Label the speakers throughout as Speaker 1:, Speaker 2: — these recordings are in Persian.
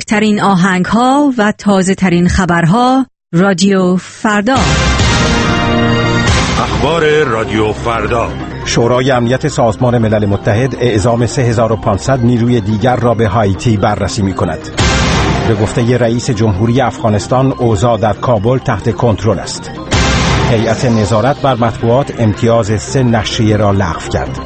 Speaker 1: بهترین آهنگ‌ها و تازه‌ترین خبرها رادیو فردا.
Speaker 2: اخبار رادیو فردا.
Speaker 3: شورای امنیت سازمان ملل متحد اعزام 3500 نیروی دیگر را به هایتی بررسی می‌کند. به گفته رئیس جمهوری افغانستان اوضاع در کابل تحت کنترل است. هیئت نظارت بر مطبوعات امتیاز 3 نشریه را لغو کرد.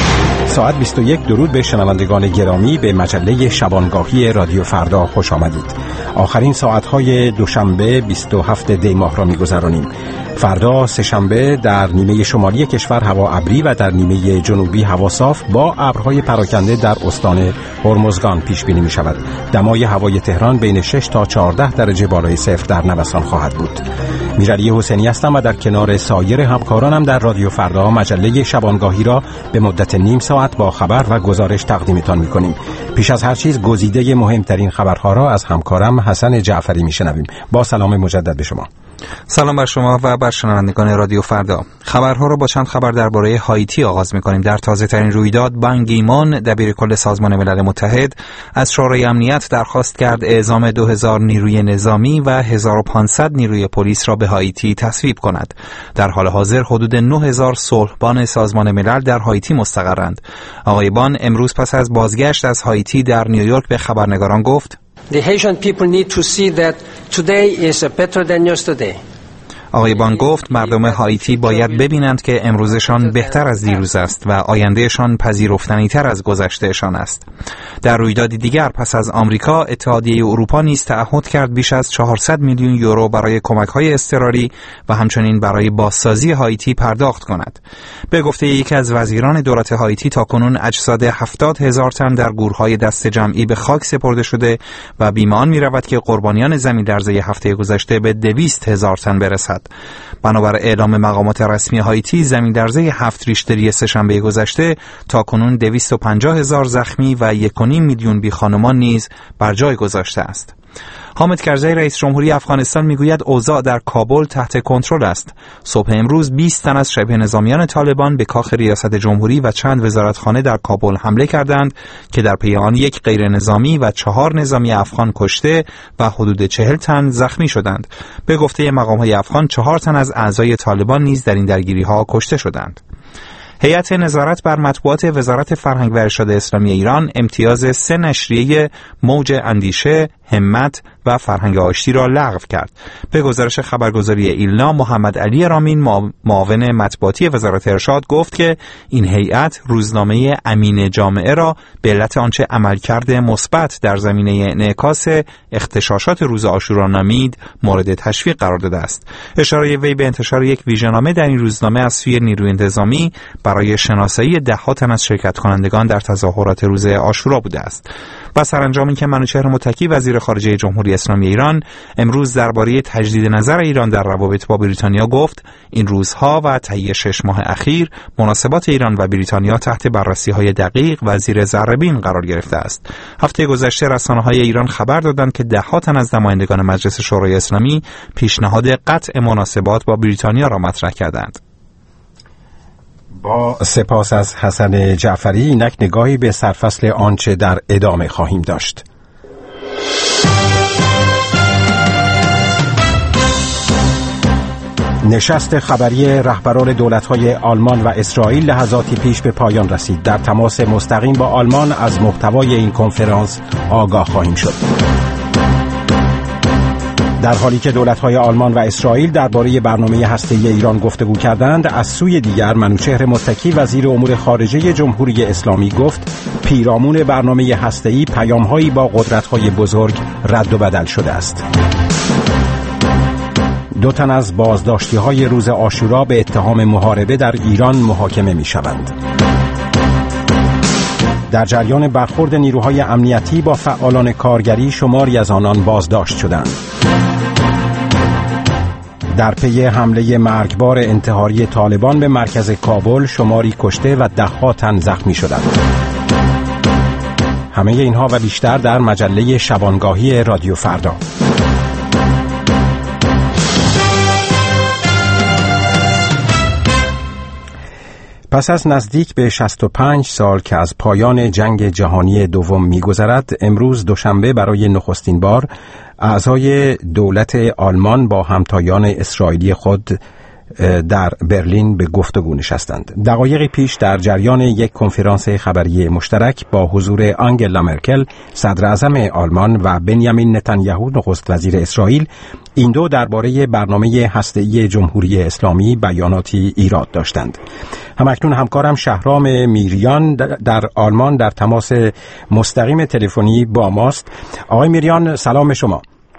Speaker 3: ساعت 21 درود به شنوندگان گرامی، به مجله شبانگاهی رادیو فردا خوش آمدید. آخرین ساعت‌های دوشنبه 27 دی ماه را می‌گذرانیم. فردا سه‌شنبه در نیمه شمالی کشور هوا ابری و در نیمه جنوبی هوا صاف با ابرهای پراکنده در استان هرمزگان پیش بینی می‌شود. دمای هوای تهران بین 6 تا 14 درجه بالای صفر در نوسان خواهد بود. میرعلی حسینی هستم و در کنار سایر همکارانم در رادیو فردا مجله شبانگاهی را به مدت نیم ساعت با خبر و گزارش تقدیمتان می‌کنیم. پیش از هر چیز گزیده مهمترین خبرها را از همکارم حسن جعفری می‌شنویم. با سلام مجدد به شما.
Speaker 4: سلام بر شما و بر شنوندگان رادیو فردا. خبرها را با چند خبر درباره هایتی آغاز می‌کنیم. در تازه‌ترین رویداد، بان کی مون دبیرکل سازمان ملل متحد از شورای امنیت درخواست کرد اعزام 2000 نیروی نظامی و 1500 نیروی پلیس را به هایتی تصویب کند. در حال حاضر حدود 9000 صلحبان سازمان ملل در هایتی مستقرند. آقای بان امروز پس از بازگشت از هایتی در نیویورک به خبرنگاران گفت:
Speaker 5: The Haitian people need to see that today is better than yesterday.
Speaker 4: آقای بان گفت مردم هایتی باید ببینند که امروزشان بهتر از دیروز است و آیندهشان پذیرفتنی‌تر از گذشتهشان است. در رویدادی دیگر پس از آمریکا، اتحادیه اروپا نیز تعهد کرد بیش از 400 میلیون یورو برای کمک‌های اضطراری و همچنین برای بازسازی هایتی پرداخت کند. به گفته یکی از وزیران دولت هایتی تاکنون اجساد 70,000 تن در گورهای دست جمعی به خاک سپرده شده و بیمه آن می‌رود که قربانیان زمین‌لرزه هفته گذشته به 200,000 تن برسد. بنابر اعلام مقامات رسمی هایتی، زمین‌لرزه 7 ریشتری سه‌شنبه گذشته تاکنون 250,000 زخمی و 1.5 میلیون بی‌خانمان نیز بر جای گذاشته است. حامد کرزی رئیس جمهوری افغانستان میگوید اوضاع در کابل تحت کنترل است. صبح امروز 20 تن از شبه نظامیان طالبان به کاخ ریاست جمهوری و چند وزارتخانه در کابل حمله کردند که در پی آن یک غیر نظامی و 4 نظامی افغان کشته و حدود 40 تن زخمی شدند. به گفته مقام‌های افغان 4 تن از اعضای طالبان نیز در این درگیری‌ها کشته شدند. هیئت نظارت بر مطبوعات وزارت فرهنگ و ارشاد اسلامی ایران امتیاز 3 نشریه موج اندیشه، همت و فرهنگ آشتی را لغو کرد. به گزارش خبرگزاری ایلنا، محمد علی رامین معاون مطبوعاتی وزارت ارشاد گفت که این هیئت روزنامه امین جامعه را به علت آنچه عملکرد مثبت در زمینه انعکاس اغتشاشات روز عاشورا نامید مورد تشویق قرار داده است. اشاره وی به انتشار یک ویژه‌نامه در این روزنامه از سوی نیروی انتظامی برای شناسایی 10 تن از شرکت کنندگان در تظاهرات روز عاشورا بوده است. و سرانجام اینکه منوچهر متکی وزیر خارجه جمهوری اسلامی ایران امروز درباره تجدید نظر ایران در روابط با بریتانیا گفت این روزها و طی 6 ماه اخیر مناسبات ایران و بریتانیا تحت بررسی‌های دقیق و زیر ذره‌بین قرار گرفته است. هفته گذشته رسانه‌های ایران خبر دادند که 10 تن از نمایندگان مجلس شورای اسلامی پیشنهاد قطع مناسبات با بریتانیا را مطرح کردند.
Speaker 3: با سپاس از حسن جعفری، اینک نگاهی به سرفصل آنچه در ادامه خواهیم داشت. نشست خبری رهبران دولت‌های آلمان و اسرائیل لحظاتی پیش به پایان رسید. در تماس مستقیم با آلمان از محتوای این کنفرانس آگاه خواهیم شد. در حالی که دولت‌های آلمان و اسرائیل درباره برنامه هسته‌ای ایران گفتگو کردند، از سوی دیگر منوچهر متکی وزیر امور خارجه جمهوری اسلامی گفت پیرامون برنامه هسته‌ای پیام‌هایی با قدرت‌های بزرگ رد و بدل شده است. 2 تن از بازداشتی‌های روز عاشورا به اتهام محاربه در ایران محاکمه می‌شوند. در جریان برخورد نیروهای امنیتی با فعالان کارگری، شماری از آنان بازداشت شدند. در پی حمله مرگبار انتحاری طالبان به مرکز کابل، شماری کشته و 10 تن زخمی شدند. همه اینها و بیشتر در مجله شبانگاهی رادیو فردا. پس از نزدیک به 65 سال که از پایان جنگ جهانی دوم می‌گذرد، امروز دوشنبه برای نخستین بار اعضای دولت آلمان با همتایان اسرائیلی خود در برلین به گفتگو نشستند. دقایقی پیش در جریان یک کنفرانس خبری مشترک با حضور آنگلا مرکل صدر اعظم آلمان و بنیامین نتانیاهو نخست وزیر اسرائیل، این دو درباره برنامه هسته‌ای جمهوری اسلامی بیاناتی ایراد داشتند. همکنون همکارم شهرام میریان در آلمان در تماس مستقیم تلفنی با ماست. آقای میریان، سلام شما.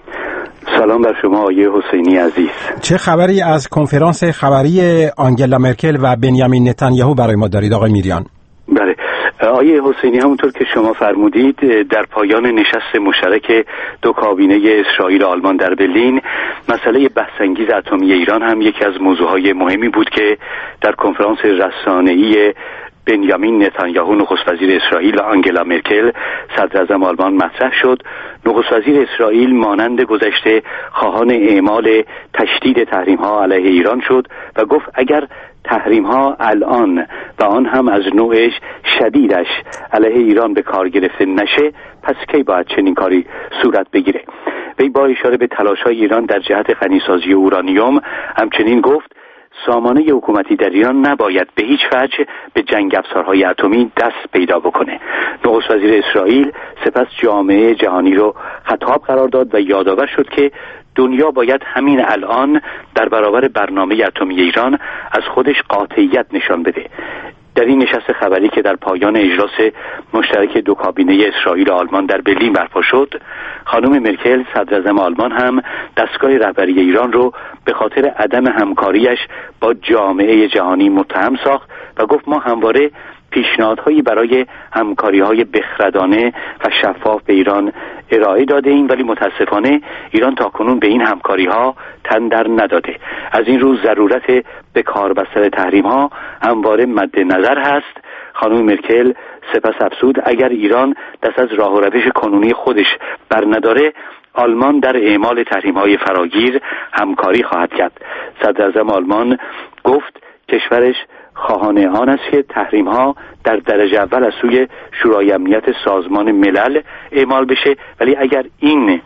Speaker 6: سلام بر شما آقای حسینی عزیز.
Speaker 3: چه خبری از کنفرانس خبری آنگلا مرکل و بنیامین نتانیاهو برای ما دارید آقای میریان؟
Speaker 6: بله آقای حسینی، همونطور که شما فرمودید در پایان نشست مشترک دو کابینه اسرائیل و آلمان در برلین، مسئله بحث‌انگیز اتمی ایران هم یکی از موضوعهای مهمی بود که در کنفرانس رسانه‌ای بنیامین نتانیاهو نخست وزیر اسرائیل و آنگلا مرکل صدر اعظم آلمان مطرح شد. نخست وزیر اسرائیل مانند گذشته خواهان اعمال تشدید تحریم‌ها علیه ایران شد و گفت اگر تحریم‌ها الان و آن هم از نوعش شدیدش علیه ایران به کار گرفته نشه، پس کی باید چنین کاری صورت بگیره؟ وی با اشاره به تلاش‌های ایران در جهت غنیسازی اورانیوم همچنین گفت سامانه حکومتی در ایران نباید به هیچ وجه به جنگ افزارهای اتمی دست پیدا بکنه. نخست وزیر اسرائیل سپس جامعه جهانی رو خطاب قرار داد و یادآور شد که دنیا باید همین الان در برابر برنامه اتمی ایران از خودش قاطعیت نشان بده. در این نشست خبری که در پایان اجلاس مشترک دو کابینه اسرائیل و آلمان در برلین برپا شد، خانم مرکل صدر اعظم آلمان هم دستگاه رهبری ایران رو به خاطر عدم همکاریش با جامعه جهانی متهم ساخت و گفت ما همواره پیشنهادهایی برای همکاری‌های بخردانه و شفاف به ایران ارائه داده ایم، ولی متاسفانه ایران تاکنون به این همکاری‌ها تن در نداده. از این رو ضرورت به کار بستن تحریم‌ها همواره مد نظر هست. خانم مرکل سپس افزود اگر ایران دست از راه و روش کنونی خودش بر نداره، آلمان در اعمال تحریم‌های فراگیر همکاری خواهد کرد. صدر اعظم آلمان گفت کشورش خواهان آن است که تحریم‌ها در درجه اول از سوی شورای امنیت سازمان ملل اعمال بشه، ولی اگر این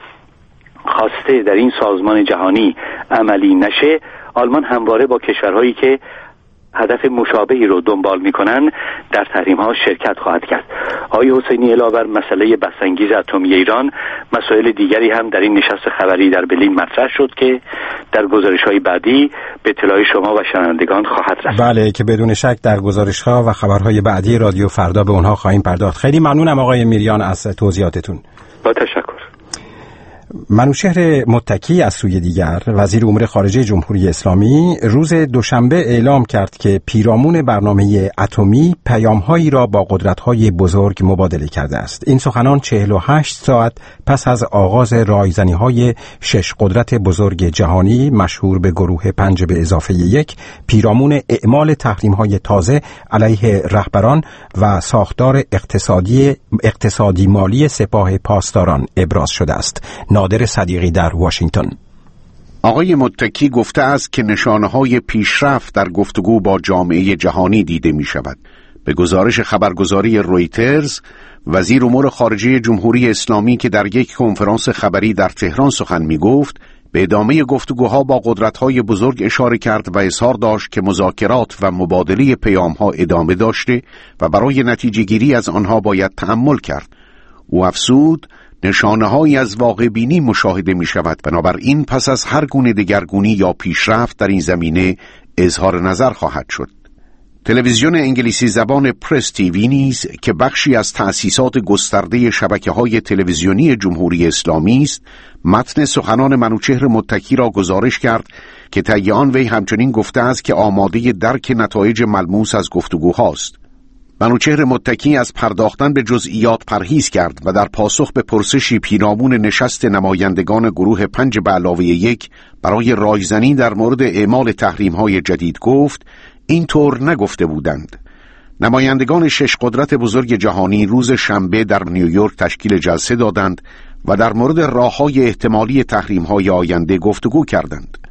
Speaker 6: خواسته در این سازمان جهانی عملی نشه، آلمان همواره با کشورهایی که هدف مشابهی رو دنبال میکنن در تحریم‌ها شرکت خواهد کرد. آقای حسینی، علاوه بر مسئله بحث‌انگیز اتمی ایران، مسائل دیگری هم در این نشست خبری در برلین مطرح شد که در گزارش‌های بعدی به اطلاع شما و شنوندگان خواهد رسید.
Speaker 3: بله، که بدون شک در گزارش‌ها و خبرهای بعدی رادیو فردا به اونها خواهیم پرداخت. خیلی ممنونم آقای میریان از توضیحاتتون.
Speaker 6: با تشکر.
Speaker 3: منوچهر متکی از سوی دیگر وزیر امور خارجه جمهوری اسلامی روز دوشنبه اعلام کرد که پیرامون برنامه اتمی پیام‌هایی را با قدرت‌های بزرگ مبادله کرده است. این سخنان 48 ساعت پس از آغاز رایزنی‌های 6 قدرت بزرگ جهانی مشهور به گروه 5+1 پیرامون اعمال تحریم‌های تازه علیه رهبران و ساختار اقتصادی مالی سپاه پاسداران ابراز شده است. نادر صدیقی در واشنگتن.
Speaker 7: آقای متکی گفته است که نشانه‌های پیشرفت در گفتگو با جامعه جهانی دیده می شود. به گزارش خبرگزاری رویترز، وزیر امور خارجه جمهوری اسلامی که در یک کنفرانس خبری در تهران سخن می گفت، به ادامه گفتگوها با قدرت‌های بزرگ اشاره کرد و اظهار داشت که مذاکرات و مبادله پیام‌ها ادامه داشته و برای نتیجه گیری از آنها باید تأمل کرد. او افزود نشانه‌هایی از واقع بینی مشاهده می شود، بنابراین پس از هر گونه دگرگونی یا پیشرفت در این زمینه اظهار نظر خواهد شد. تلویزیون انگلیسی زبان پرس تیوی نیز که بخشی از تأسیسات گسترده شبکه‌های تلویزیونی جمهوری اسلامی است، متن سخنان منوچهر متکی را گزارش کرد که طی آن وی همچنین گفته است که آماده درک نتایج ملموس از گفتگوهاست. منوچهر متکی از پرداختن به جزئیات پرهیز کرد و در پاسخ به پرسشی پیرامون نشست نمایندگان گروه 5+1 برای رایزنی در مورد اعمال تحریم‌های جدید گفت اینطور نگفته بودند. نمایندگان 6 قدرت بزرگ جهانی روز شنبه در نیویورک تشکیل جلسه دادند و در مورد راه‌های احتمالی تحریم‌های آینده گفتگو کردند.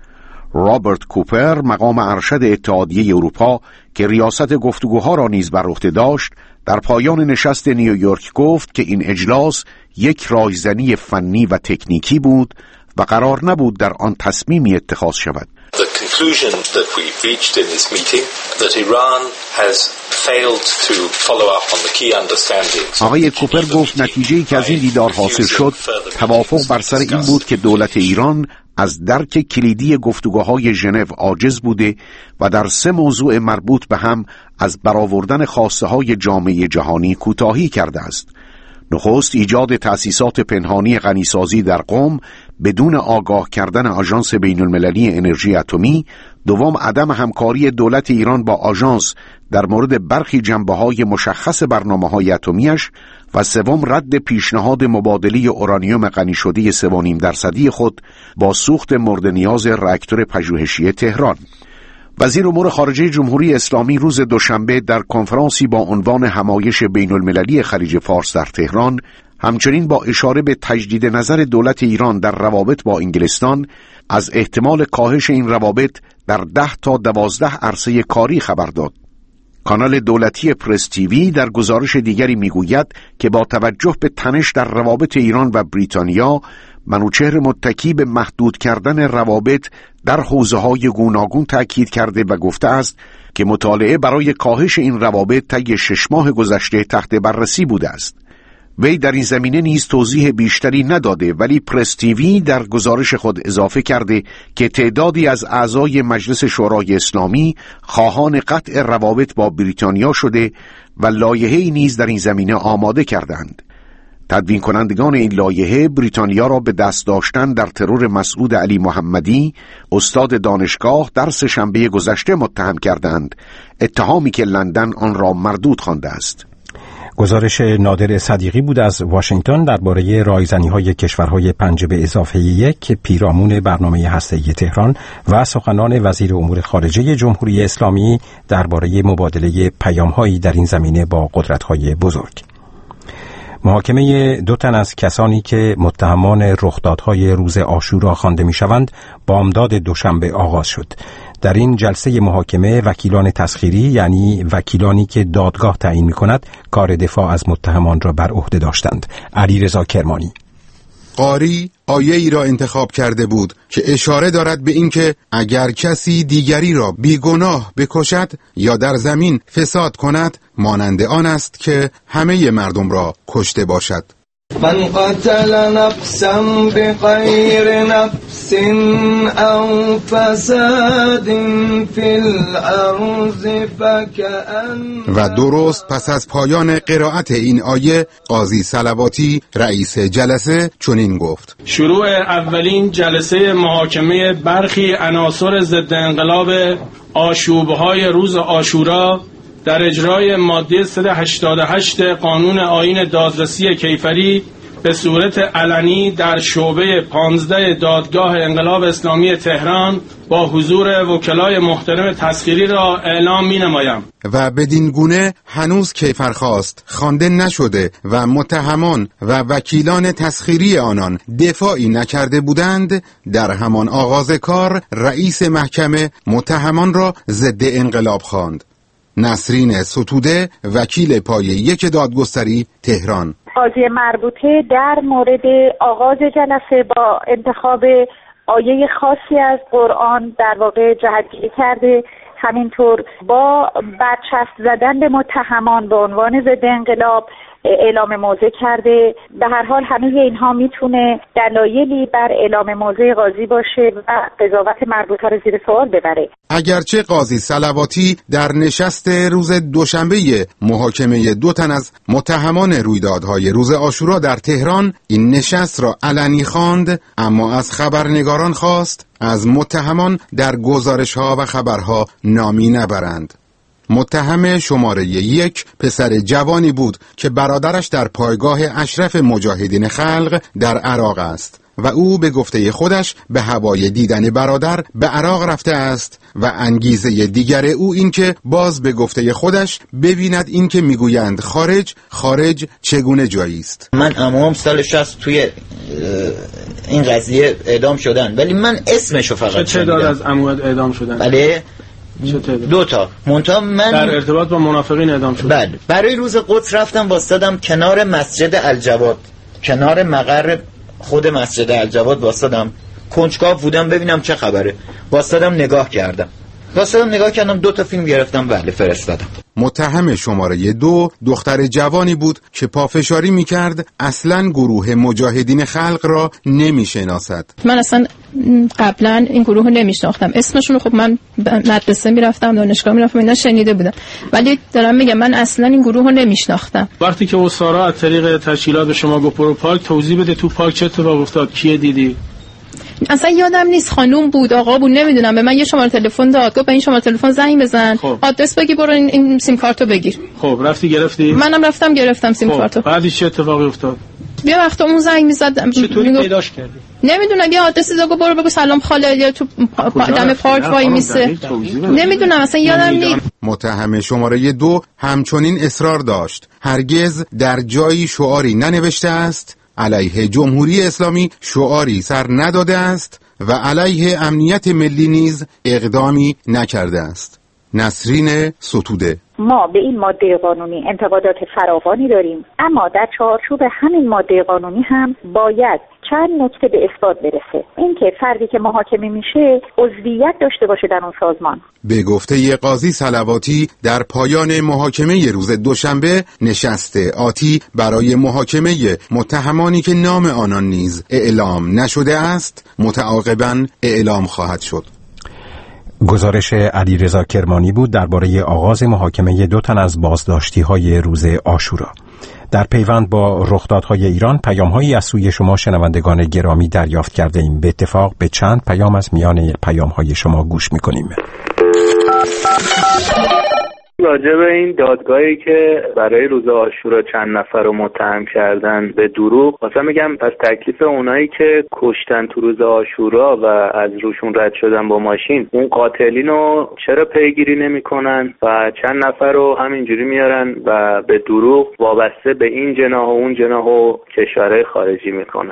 Speaker 7: رابرت کوپر مقام ارشد اتحادیه اروپا که ریاست گفتگوها را نیز بر عهده داشت، در پایان نشست نیویورک گفت که این اجلاس یک رایزنی فنی و تکنیکی بود و قرار نبود در آن تصمیمی اتخاذ شود.
Speaker 8: The conclusion that we've reached in this meeting that Iran has failed to follow up on the key understandings.
Speaker 7: آقای کوپر گفت نتیجه‌ای که از این دیدار حاصل شد توافق بر سر این بود که دولت ایران از درک کلیدی گفتگوهای ژنو عاجز بوده و در 3 موضوع مربوط به هم از برآوردن خواسته‌های جامعه جهانی کوتاهی کرده است. نخست ایجاد تأسیسات پنهانی غنیسازی در قم بدون آگاه کردن آژانس بین‌المللی انرژی اتمی، دوم عدم همکاری دولت ایران با آژانس در مورد برخی جنبه‌های مشخص برنامه‌های اتمیش و سوم رد پیشنهاد مبادله اورانیوم غنی شده 3.5% خود با سوخت مورد نیاز راکتور پژوهشی تهران. وزیر امور خارجه جمهوری اسلامی روز دوشنبه در کنفرانسی با عنوان همایش بین‌المللی خلیج فارس در تهران همچنین با اشاره به تجدید نظر دولت ایران در روابط با انگلستان از احتمال کاهش این روابط در 10 تا 12 عرصه کاری خبر داد. کانال دولتی پرس تیوی در گزارش دیگری میگوید که با توجه به تنش در روابط ایران و بریتانیا، منوچهر متکی به محدود کردن روابط در حوزه‌های گوناگون تأکید کرده و گفته است که مطالعه برای کاهش این روابط طی 6 ماه گذشته تحت بررسی بوده است. وی در این زمینه نیز توضیح بیشتری نداده، ولی پرس تیوی در گزارش خود اضافه کرده که تعدادی از اعضای مجلس شورای اسلامی خواهان قطع روابط با بریتانیا شده و لایحه‌ای نیز در این زمینه آماده کردند. تدوین کنندگان این لایحه بریتانیا را به دست داشتن در ترور مسعود علی محمدی، استاد دانشگاه، در سه‌شنبه گذشته متهم کردند، اتهامی که لندن آن را مردود خوانده است.
Speaker 3: گزارش نادر صدیقی بود از واشنگتن درباره رایزنی‌های کشورهای 5+1 پیرامون برنامه هسته‌ای تهران و سخنان وزیر امور خارجه جمهوری اسلامی درباره مبادله پیام‌هایی در این زمینه با قدرت‌های بزرگ. محاکمه 2 تن از کسانی که متهمان رخدادهای روز عاشورا خوانده می‌شوند بامداد دوشنبه آغاز شد. در این جلسه محاکمه وکیلان تسخیری، یعنی وکیلانی که دادگاه تعیین می‌کند، کار دفاع از متهمان را بر عهده داشتند. علیرضا کرمانی
Speaker 9: قاری آیه‌ای را انتخاب کرده بود که اشاره دارد به اینکه اگر کسی دیگری را بیگناه بکشد یا در زمین فساد کند، مانند آن است که همه مردم را کشته باشد.
Speaker 10: من قتل نفسا بغیر نفس او فساد فی الارض فکأن.
Speaker 9: و درست پس از پایان قرائت این آیه، قاضی صلواتی رئیس جلسه چنین گفت:
Speaker 11: شروع اولین جلسه محاکمه برخی عناصر ضد انقلاب آشوبهای روز عاشورا در اجرای ماده 188 قانون آیین دادرسی کیفری به صورت علنی در شعبه 15 دادگاه انقلاب اسلامی تهران با حضور وکلای محترم تسخیری را اعلام می‌نمایم.
Speaker 9: و بدین گونه هنوز کیفرخواست خوانده نشده و متهمان و وکیلان تسخیری آنان دفاعی نکرده بودند، در همان آغاز کار رئیس محکمه متهمان را ضد انقلاب خواند. نسرین ستوده، وکیل پایه 1 دادگستری تهران:
Speaker 12: قاضی مربوطه در مورد آغاز جلسه با انتخاب آیه خاصی از قرآن در واقع جهتگیری کرده، همینطور با برچسب زدن به متهمان به عنوان ضد انقلاب اعلام موضع کرده. به هر حال همه اینها میتونه دلایلی بر اعلام موضع قاضی باشه و قضاوت مربوطه رو زیر سوال ببره.
Speaker 9: اگرچه قاضی صلواتی در نشست روز دوشنبه محاکمه 2 تن از متهمان رویدادهای روز عاشورا در تهران این نشست را علنی خواند، اما از خبرنگاران خواست از متهمان در گزارش‌ها و خبرها نامی نبرند. متهم شماره 1 پسر جوانی بود که برادرش در پایگاه اشرف مجاهدین خلق در عراق است و او به گفته خودش به هوای دیدن برادر به عراق رفته است و انگیزه دیگر او این که باز به گفته خودش ببیند این که میگویند خارج چگونه جایی است.
Speaker 13: من عموم سال 60 توی این قضیه اعدام شدن، ولی من اسمشو فقط
Speaker 11: چه تعداد از عموات اعدام شدن؟
Speaker 13: بله 2 تا. منتها من
Speaker 11: در ارتباط با منافقین اعدام شدن.
Speaker 13: بله. برای روز قدس رفتم واسطادم کنار مسجد الجواد، کنار مقر خود مسجد الجواد واسطادم، کنجکاو بودم ببینم چه خبره. واسطادم نگاه کردم 2 تا فیلم گرفتم، بله فرستادم.
Speaker 9: متهم شماره 2 دختر جوانی بود که پافشاری میکرد اصلاً گروه مجاهدین خلق را نمیشناسد.
Speaker 14: من اصلا قبلا این گروه رو نمیشناختم، اسمشون خب من مدرسه میرفتم، دانشگاه میرفتم، اینا شنیده بودم، ولی دارم میگم من اصلا این گروه رو نمیشناختم.
Speaker 11: وقتی که اسارا از طریق تشکیلات به شما گفت برو پارک، توضیح بده تو پارک چه اتفاقی افتاد، کیه دیدی؟
Speaker 14: اصلا یادم نیست، خانوم بود آقا بود نمیدونم، به من یه شماره تلفن داد، گفت به این شماره تلفن زنگ بزن، آدرس بگی، برو این سیم کارتو بگیر.
Speaker 11: خب رفتی گرفتی؟
Speaker 14: منم رفتم گرفتم سیم کارتو.
Speaker 11: بعدش چه اتفاقی افتاد؟
Speaker 14: یه وقت اون زنگ میزد،
Speaker 11: چطوری پیداش کردی؟
Speaker 14: نمیدونم، یه آدرسی داد، برو بگو سلام خاله، یا تو دم پارک وای میسه، نمیدونم اصلا یادم نیست.
Speaker 9: متهم شماره 2 همچنین اصرار داشت هرگز در جایی شعاری ننوشته است علیه جمهوری اسلامی، شعاری سر نداده است و علیه امنیت ملی نیز اقدامی نکرده است. نسرین ستوده:
Speaker 12: ما به این ماده قانونی انتقادات فراوانی داریم، اما در چارچوب همین ماده قانونی هم باید چند نکته به اثبات برسه. اینکه فردی که محاکمه میشه عضویت داشته باشه در اون سازمان.
Speaker 9: به گفته قاضی صلواتی در پایان محاکمه روز دوشنبه، نشست آتی برای محاکمه متهمانی که نام آنان نیز اعلام نشده است متعاقباً اعلام خواهد شد.
Speaker 3: گزارش علیرضا کرمانی بود درباره آغاز محاکمه 2 تن از بازداشتی‌های روز عاشورا. در پیوند با رخدادهای ایران پیام‌هایی از سوی شما شنوندگان گرامی دریافت کرده ایم. به اتفاق به چند پیام از میان پیام‌های شما گوش می‌کنیم.
Speaker 15: راجع به این دادگاهی که برای روز عاشورا چند نفر رو متهم کردن به دروغ، مثلا میگم پس تکلیف اونایی که کشتن تو روز عاشورا و از روشون رد شدن با ماشین، اون قاتلین رو چرا پیگیری نمیکنن و چند نفر رو همینجوری میارن و به دروغ وابسته به این جناح و اون جناح و کشورهای خارجی میکنن؟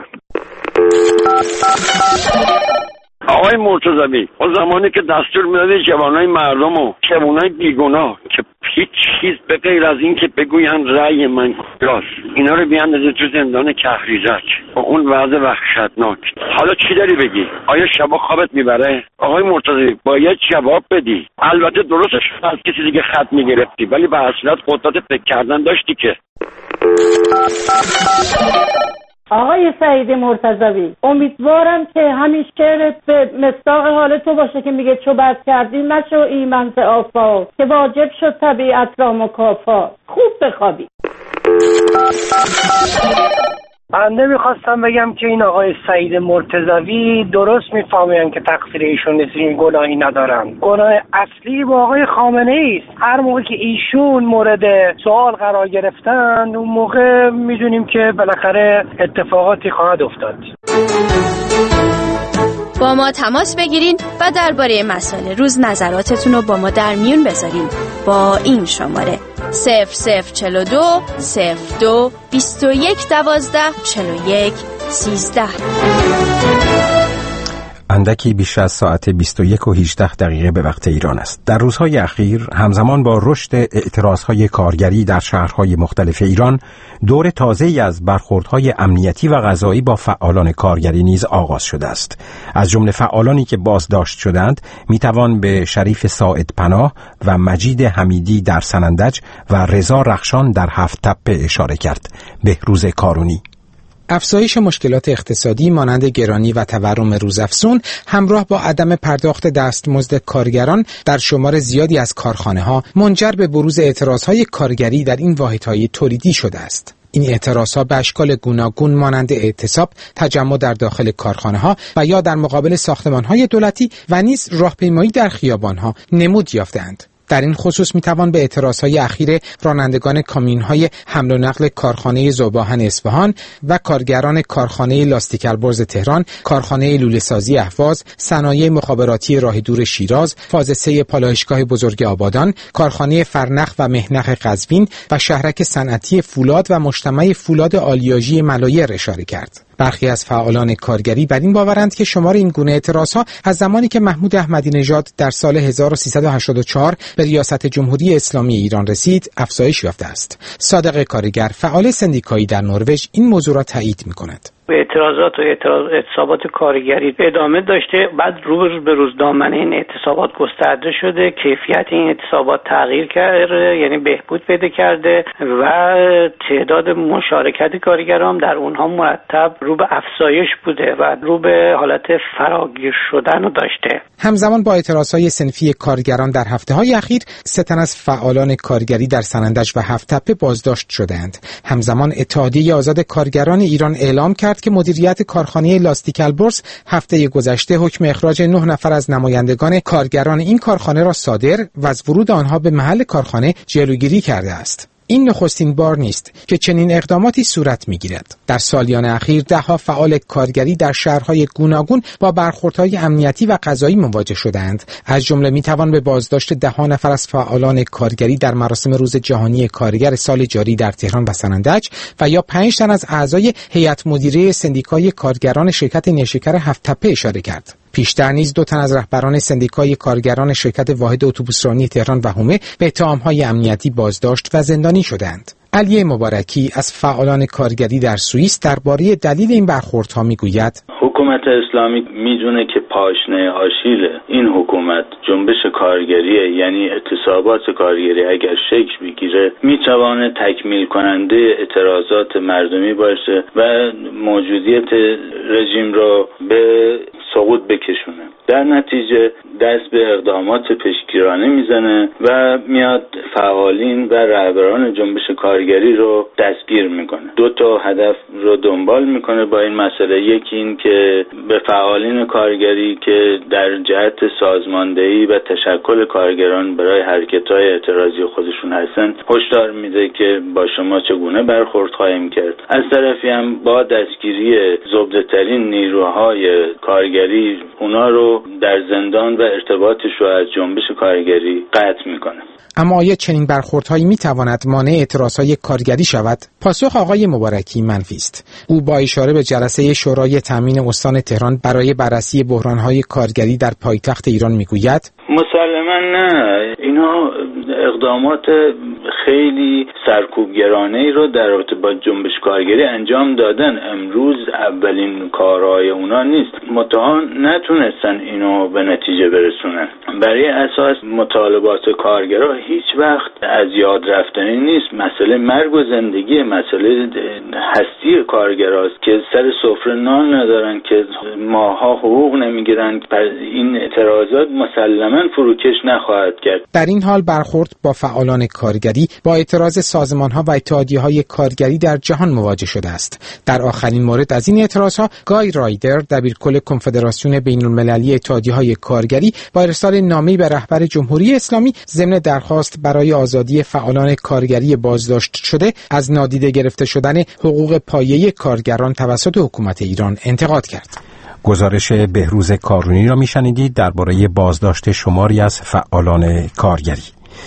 Speaker 16: آقای مرتضوی، اون زمانی که دستور میدادی جوانای مردم و جوانای بیگناه که هیچ چیز به غیر از این که بگوین رأی من کجاست، اینا رو بیاندازه تو زندان کهریزک با اون وضع وحشتناک، حالا چی داری بگی؟ آیا شبا خوابت میبره؟ آقای مرتضوی باید جواب بدی. البته درستش از کسی دیگه خط میگرفتی، ولی به اصالت قدرت فکر کردن داشتی که.
Speaker 17: آقای سعید مرتضوی، امیدوارم که همین شعرت به مصداق حال تو باشه که میگه چو بد کردی مشو ایمن ز آفات، که واجب شد طبیعت را مکافات. خوب بخوابی.
Speaker 18: بنده میخواستم بگم که این آقای سعید مرتضوی درست میفهمن که تقصیر ایشون نیست، این گناهی ندارن. گناه اصلی با آقای خامنه ای است. هر موقع که ایشون مورد سوال قرار گرفتن، اون موقع میدونیم که بالاخره اتفاقاتی خواهد افتاد.
Speaker 19: با ما تماس بگیرین و درباره مسائل روز نظراتتون رو با ما در میون بذارین با این شماره 0042 02 21 12 41 13.
Speaker 3: اندکی بیش از ساعت 21:18 به وقت ایران است. در روزهای اخیر همزمان با رشد اعتراضهای کارگری در شهرهای مختلف ایران، دور تازه‌ای از برخوردهای امنیتی و قضایی با فعالان کارگری نیز آغاز شده است. از جمله فعالانی که بازداشت شدند میتوان به شریف ساعد پناه و مجید حمیدی در سنندج و رضا رخشان در هفت تپه اشاره کرد. بهروز کارونی:
Speaker 20: افزایش مشکلات اقتصادی مانند گرانی و تورم روزافزون همراه با عدم پرداخت دستمزد کارگران در شمار زیادی از کارخانه‌ها منجر به بروز اعتراضهای کارگری در این واحدهای تولیدی شده است. این اعتراضها به اشکال گوناگون مانند اعتصاب، تجمع در داخل کارخانه‌ها و یا در مقابل ساختمان‌های دولتی و نیز راهپیمایی در خیابان‌ها نمود یافتند. در این خصوص میتوان به اعتراضهای اخیر رانندگان کامیون‌های حمل و نقل کارخانه ذوب‌آهن اصفهان و کارگران کارخانه لاستیک البرز تهران، کارخانه لوله‌سازی اهواز، صنایع مخابراتی راه دور شیراز، فاز 3 پالایشگاه بزرگ آبادان، کارخانه فرنخ و مهنخ قزوین و شهرک صنعتی فولاد و مجتمع فولاد آلیاژی ملایر اشاره کرد. برخی از فعالان کارگری بر این باورند که شمار این گونه اعتراضها از زمانی که محمود احمدی نژاد در سال 1384 به ریاست جمهوری اسلامی ایران رسید افزایش یافته است. صادق کارگر، فعال سندیکایی در نروژ، این موضوع را تایید می‌کند.
Speaker 21: اعتراضات و اعتصابات کارگری ادامه داشته، بعد روز به روز دامنه این اعتصابات گسترده شده، کیفیت این اعتصابات تغییر کرده، یعنی بهبود پیدا کرده و تعداد مشارکت کارگران در اونها مرتب رو به افزایش بوده و رو به حالت فراگیر شدن رو داشته.
Speaker 20: همزمان با اعتراضهای صنفی کارگران در هفته‌های اخیر 3 تن از فعالان کارگری در سنندج و هفت‌تپه بازداشت شدند. همزمان اتحادیه آزاد کارگران ایران اعلام کرد که مدیریت کارخانه لاستیک البرز هفته گذشته حکم اخراج 9 نفر از نمایندگان کارگران این کارخانه را صادر و از ورود آنها به محل کارخانه جلوگیری کرده است. این نخستین بار نیست که چنین اقداماتی صورت می‌گیرد. در سالیان اخیر ده‌ها فعال کارگری در شهرهای گوناگون با برخوردهای امنیتی و قضایی مواجه شدند. از جمله می‌توان به بازداشت 10 نفر از فعالان کارگری در مراسم روز جهانی کارگر سال جاری در تهران و سنندج و یا 5 تن از اعضای هیئت مدیره سندیکای کارگران شرکت نیشکر هفت‌تپه اشاره کرد. پیشتر نیز 2 تن از رهبران سندیکای کارگران شرکت واحد اتوبوسرانی تهران و حومه به اتهام‌های امنیتی بازداشت و زندانی شدند. علی مبارکی از فعالان کارگری در سوئیس درباره دلیل این برخوردها میگوید:
Speaker 22: حکومت اسلامی میدونه که پاشنه آشیل این حکومت جنبش کارگریه، یعنی اعتصابات کارگری اگر شکل بگیره میتوانه تکمیل کننده اعتراضات مردمی باشه و موجودیت رژیم رو به سقوط بکشونه. در نتیجه دست به اقدامات پیشگیرانه میزنه و میاد فعالین و رهبران جنبش کارگری رو دستگیر میکنه. 2 تا هدف رو دنبال میکنه با این مسئله. یکی این که به فعالین کارگری که در جهت سازماندهی و تشکل کارگران برای حرکت‌های اعتراضی خودشون هستن هشدار میده که با شما چگونه برخورد خواهیم کرد. از طرفی هم با دستگیری زبده‌ترین نیروهای کارگری اونا رو در زندان و ارتباطش رو از جنبش کارگری قطع میکنه.
Speaker 20: اما آیا چنین برخوردهایی میتواند مانع اعتراضهای کارگری شود؟ پاسخ آقای مبارکی منفی است. او با اشاره به جلسه شورای تامین استان تهران برای بررسی بحرانهای کارگری در پایتخت ایران میگوید:
Speaker 22: مسلماً نه، اینا اقدامات خیلی سرکوبگرانه‌ای رو در رابطه با جنبش کارگری انجام دادن. امروز اولین کارهای اونا نیست، متأ نتونستن اینو به نتیجه برسونن. برای اساس مطالبات کارگرها هیچ وقت از یاد رفتنی نیست. مسئله مرگ و زندگی، مسئله هستی کارگراست که سر سفره نان ندارن، که ماها حقوق نمیگیرن. این اعتراضات مسلماً فروکش نخواهد کرد.
Speaker 20: در این حال برخورد با فعالان کارگری با اعتراض سازمان‌ها و اتحادیه‌های کارگری در جهان مواجه شده است. در آخرین مورد از این اعتراض‌ها گای رایدر، دبیرکل کنفدراسیون بین‌المللی اتحادیه‌های کارگری، با ارسال نامه‌ای به رهبر جمهوری اسلامی ضمن درخواست برای آزادی فعالان کارگری بازداشت شده از نادیده گرفته شدن حقوق پایه کارگران توسط حکومت ایران انتقاد کرد.
Speaker 3: گزارش بهروز کارونی را میشنیدید درباره بازداشت شماری از فعالان کارگری.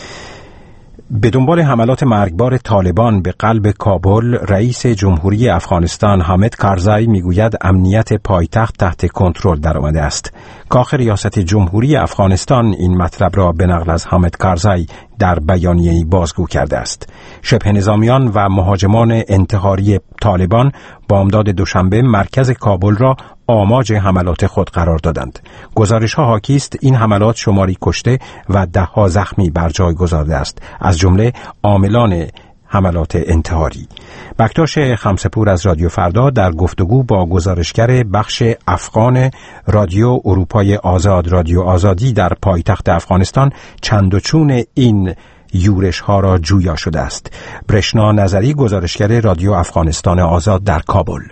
Speaker 3: به دنبال حملات مرگبار طالبان به قلب کابل، رئیس جمهوری افغانستان حامد کارزای میگوید امنیت پایتخت تحت کنترل درآمده است. کاخ ریاست جمهوری افغانستان این مطلب را به نقل از حامد کارزای در بیانیه‌ای بازگو کرده است. شبه نظامیان و مهاجمان انتحاری طالبان بامداد دوشنبه مرکز کابل را آماج حملات خود قرار دادند. گزارش‌ها حاکی است این حملات شماری کشته و 10 زخمی بر جای گذارده است، از جمله عاملان حملات انتحاری. بکتاش خمسه‌پور از رادیو فردا در گفتگو با گزارشگر بخش افغان رادیو اروپای آزاد رادیو آزادی در پایتخت افغانستان چند و چون این یورش ها را جویا شده است. برشنا نظری، گزارشگر رادیو افغانستان آزاد در کابل: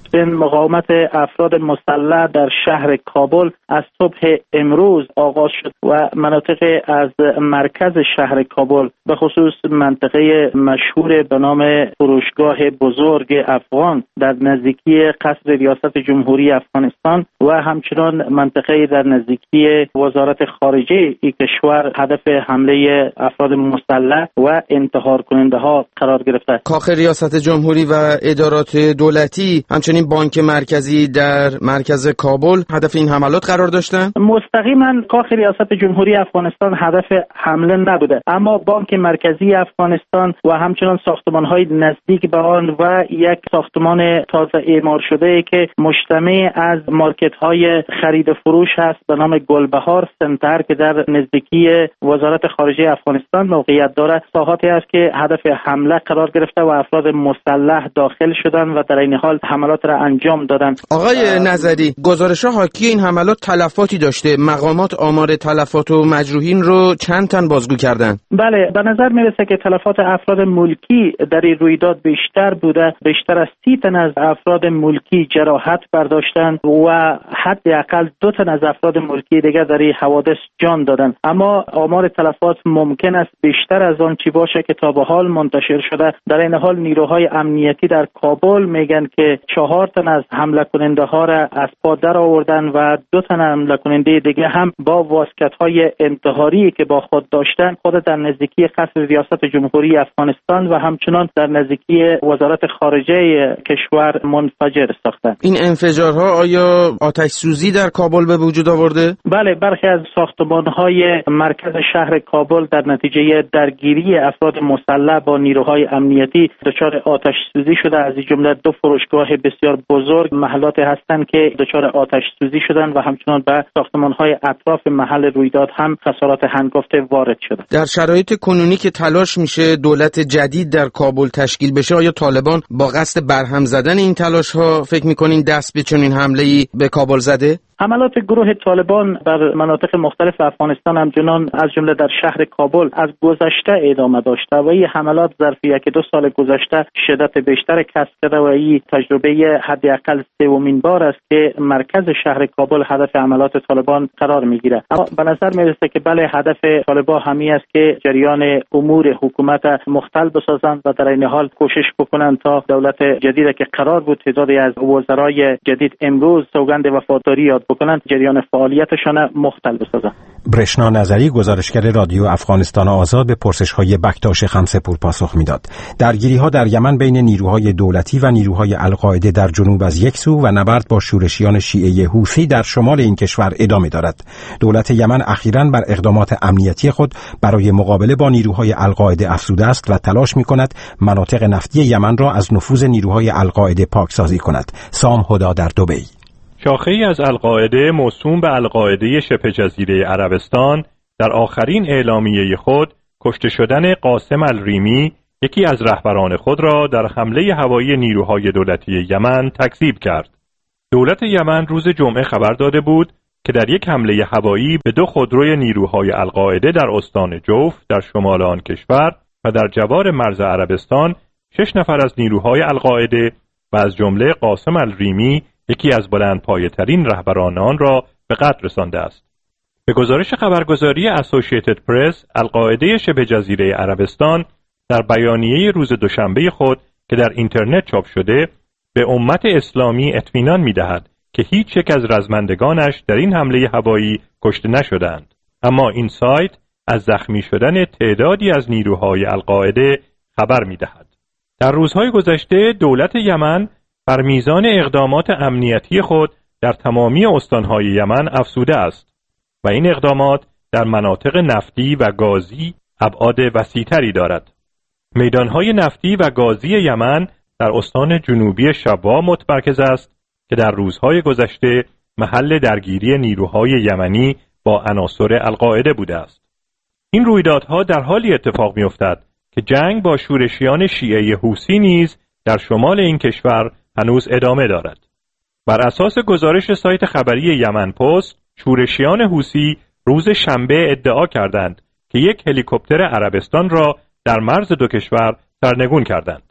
Speaker 1: نخستین مقاومت افراد مسلح در شهر کابل از صبح امروز آغاز شد و مناطق از مرکز شهر کابل به خصوص منطقه مشهور به نام فروشگاه بزرگ افغان در نزدیکی قصر ریاست جمهوری افغانستان و همچنان منطقه در نزدیکی وزارت خارجه این کشور هدف حمله افراد مسلح و انتحار کننده ها قرار گرفته.
Speaker 2: کاخ ریاست جمهوری و ادارات دولتی همچنین بانک مرکزی در مرکز کابل هدف این حملات قرار داشتند؟
Speaker 1: مستقیما کاخ ریاست جمهوری افغانستان هدف حمله نبوده، اما بانک مرکزی افغانستان و همچنان ساختمان‌های نزدیک به آن و یک ساختمان تازه اعمار شده که مجتمع از مارکت‌های خرید و فروش هست به نام گلبهار سنتر که در نزدیکی وزارت خارجه افغانستان موقعیت دارد، ساحاتی است که هدف حمله قرار گرفته و افراد مسلح داخل شدند و در این حال حملات را انجام دادند.
Speaker 2: آقای نظری، گزارش‌ها حاکی این حملات تلفاتی داشته. مقامات آمار تلفات و مجروحین رو چند تن بازگو کردن؟
Speaker 1: بله، به نظر میرسه که تلفات افراد ملکی در این رویداد بیشتر بوده. بیشتر از 30 تن از افراد ملکی جراحت برداشتند و حداقل 2 تن از افراد ملکی دیگر در این حوادث جان دادند. اما آمار تلفات ممکن است بیشتر از آن چی باشه که تا به حال منتشر شده. در این حال نیروهای امنیتی در کابل میگن که 4 تن از حمله کننده ها را از پا در آوردن و 2 تن حمله کننده دیگه هم با واسکت‌های انتحاری که با خود داشتن خود در نزدیکی قصر ریاست جمهوری افغانستان و همچنان در نزدیکی وزارت خارجه کشور منفجر ساختند.
Speaker 2: این انفجارها آیا آتش سوزی در کابل به وجود آورده؟
Speaker 1: بله، برخی از ساختمان‌های مرکز شهر کابل در نتیجه درگیری افراد مسلح با نیروهای امنیتی دچار آتش سوزی شده. از این جمله 2 فروشگاه بسیار بزرگ محلاتی هستند که دچار آتش سوزی شدند و همچنان به ساختمان‌های اطراف محل رویداد هم خسارات هنگفته وارد شده.
Speaker 2: در شرایط کنونی که تلاش میشه دولت جدید در کابل تشکیل بشه، آیا طالبان با قصد برهم زدن این تلاش‌ها فکر می‌کنین دست به چنین حمله‌ای به کابل زده؟
Speaker 1: حملات گروه طالبان بر مناطق مختلف افغانستان همچنان از جمله در شهر کابل از گذشته ادامه داشته و این حملات ظرف 1-2 سال گذشته شدت بیشتر کسب کرده و این تجربه حداقل 3مین بار است که مرکز شهر کابل هدف حملات طالبان قرار میگیره. اما به نظر میرسه که بله، هدف طالبان همی است که جریان امور حکومت مختل بسازند و در این حال کوشش بکنند تا دولت جدیدی که قرار بود تعدادی از وزرای جدید امروز سوگند وفاداری یاد بکنند جریان فعالیتشان مختل بسازند.
Speaker 3: برشنا نظری، گزارشگر رادیو افغانستان آزاد، به پرسش‌های بکتاش خمسه‌پور پاسخ میداد. درگیری‌ها در یمن بین نیروهای دولتی و نیروهای القاعده در جنوب از یک سو و نبرد با شورشیان شیعه حوثی در شمال این کشور ادامه دارد. دولت یمن اخیراً بر اقدامات امنیتی خود برای مقابله با نیروهای القاعده افزوده است و تلاش می‌کند مناطق نفتی یمن را از نفوذ نیروهای القاعده پاکسازی کند. سام هدا در دبی.
Speaker 23: شاخه‌ای از القاعده موسوم به القاعده شبه جزیره عربستان در آخرین اعلامیه خود کشته شدن قاسم الریمی، یکی از رهبران خود را در حمله هوایی نیروهای دولتی یمن تکذیب کرد. دولت یمن روز جمعه خبر داده بود که در یک حمله هوایی به 2 خودروی نیروهای القاعده در استان جوف در شمال آن کشور و در جوار مرز عربستان 6 نفر از نیروهای القاعده و از جمله قاسم الریمی، یکی از بلندپایه‌ترین رهبران آن را به قتل رسانده است. به گزارش خبرگزاری اسوسییتد پرس، القاعده شبه جزیره عربستان در بیانیه روز دوشنبه خود که در اینترنت چاپ شده به امت اسلامی اطمینان می‌دهد که هیچ یک از رزمندگانش در این حمله هوایی کشته نشدند، اما این سایت از زخمی شدن تعدادی از نیروهای القاعده خبر می‌دهد. در روزهای گذشته دولت یمن بر میزان اقدامات امنیتی خود در تمامی استانهای یمن افزوده است و این اقدامات در مناطق نفتی و گازی ابعاد وسیع‌تری دارد. میدانهای نفتی و گازی یمن در استان جنوبی شبوه متمرکز است که در روزهای گذشته محل درگیری نیروهای یمنی با عناصر القاعده بوده است. این رویدادها در حالی اتفاق می‌افتد که جنگ با شورشیان شیعه حوثی نیز در شمال این کشور هنوز ادامه دارد. بر اساس گزارش سایت خبری یمن پست، شورشیان حوثی روز شنبه ادعا کردند که یک هلیکوپتر عربستان را در مرز 2 کشور سرنگون کردند.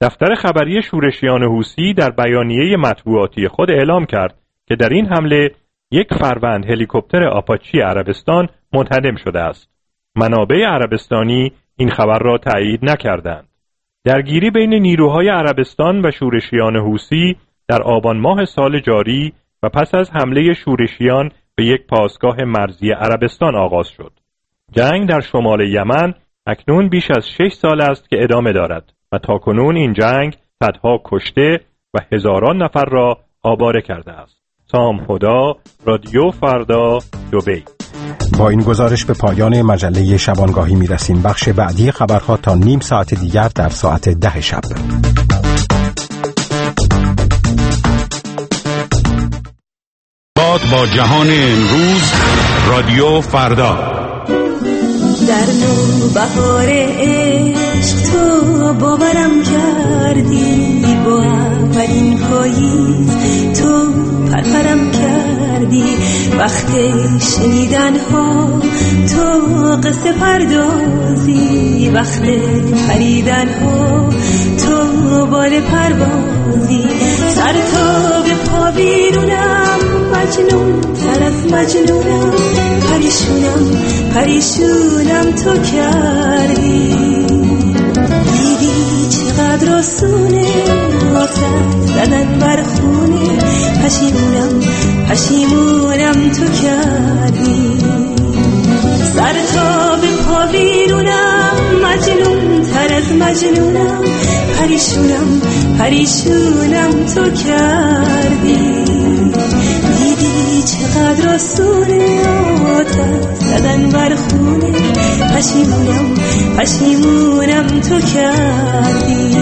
Speaker 23: دفتر خبری شورشیان حوثی در بیانیه مطبوعاتی خود اعلام کرد که در این حمله 1 فروند هلیکوپتر آپاچی عربستان منهدم شده است. منابع عربستانی این خبر را تایید نکردند. درگیری بین نیروهای عربستان و شورشیان حوثی در آبان ماه سال جاری و پس از حمله شورشیان به یک پاسگاه مرزی عربستان آغاز شد. جنگ در شمال یمن اکنون بیش از 6 سال است که ادامه دارد و تاکنون این جنگ صدها کشته و هزاران نفر را آواره کرده است. سام هدا، رادیو فردا، دبی.
Speaker 3: با این گزارش به پایان مجله شبانگاهی میرسیم. بخش بعدی خبرها تا نیم ساعت دیگر در ساعت 10 شب.
Speaker 7: با جهان امروز، رادیو فردا.
Speaker 4: در نوبهار عشق تو باورم کردی، با اولین پاییز تو پرپرم کردی، وقت شنیدن ها تو قصه پردازی، وقت پریدن ها تو بال پروازی، سر تا به پا بیرونم، مجنون تر از مجنونم، پریشونم تو کردی، دیدی چقدر آسونه واسه زدن بر خونه، پشیمونم تو کردی، سر تا به پا بیرونم، مجنون تر از مجنونم، پریشونم تو کردی، دیدی چقدر آسونه آتش زدن بر خونه، پشیمونم تو کردی.